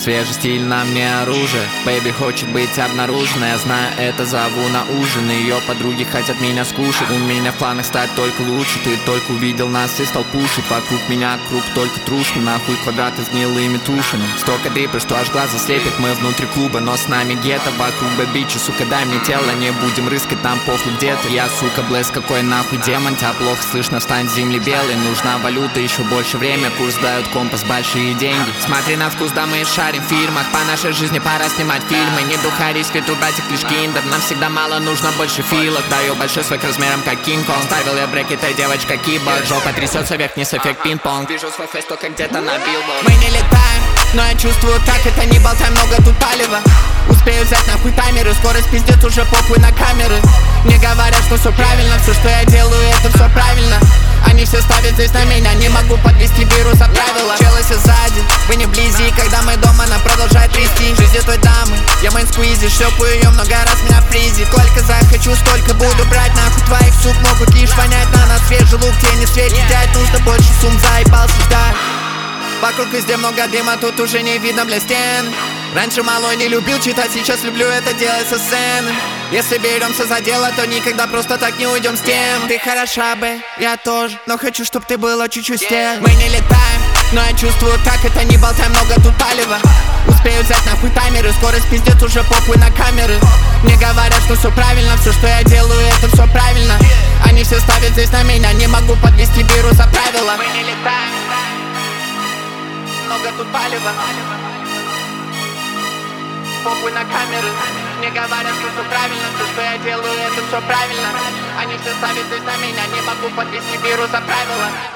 Свежий стиль на мне оружие. Бэйби хочет быть обнаружена. Я знаю, это зову на ужин. Ее подруги хотят меня скушать. У меня в планах стать только лучше. Ты только увидел нас и стал пушить. Вокруг меня круг только трушный. Нахуй квадраты с гнилыми тушами. Столько дрипа, что аж глаза слепит. Мы внутри клуба, но с нами гетто. Вокруг бэбичи, сука, дай мне тело. Не будем рыскать, нам похуй где ты. Я, сука, блэс, какой нахуй демон. Тебя плохо слышно, встань с земли белой. Нужна валюта, еще больше время. Курс дает компас, большие деньги. Смотри на вкус, да мы шарим в фильмах. По нашей жизни пора снимать фильмы. Не духарись, фиту, братик, лишь киндер. Нам всегда мало, нужно больше филок. Даю большой свой к размерам, как Кинг-Конг. Ставил я брекеты, девочка киборг. Жопа трясется вверх, вниз, эффект пинг-понг. Вижу свой фейс только где-то на билборд. Мы не летаем, но я чувствую, как это не болтай, много тут палева. Успею взять нахуй таймеры, скорость пиздец, уже похуй на камеры. Мне говорят, что все правильно, все, что я делаю, это все правильно. Они все ставят здесь на меня, не могу подвести вирус от правила. Челси сзади, вы не вблизи, когда мы дома, она продолжает трясти. Жизнь той дамы, я мейн сквизи, шлепаю ее много раз, меня фризит. Сколько захочу, столько буду брать, нахуй твоих сук могут лишь вонять. На нас свежий лук, тени светит, дядь, нужно больше сумм, заебался ждать. Вокруг везде много дыма, тут уже не видно, бля, стен. Раньше малой не любил читать, сейчас люблю это делать со сцены. Если беремся за дело, то никогда просто так не уйдем с тем. Ты хороша, б, я тоже, но хочу, чтоб ты была чуть-чуть с тем. Мы не летаем, но я чувствую, как это не болтай, много тут палева. Успею взять нахуй таймеры, скорость пиздец, уже похуй на камеры. Мне говорят, что все правильно, все, что я делаю, это все правильно. Они все ставят здесь на меня, не могу подвести вирус за правила. Мы не летаем, много тут палева. Похуй на камеры. Мне говорят, что все правильно, все, что я делаю, это все правильно. Они все ставят здесь на меня, не могу подвести вирус за правила.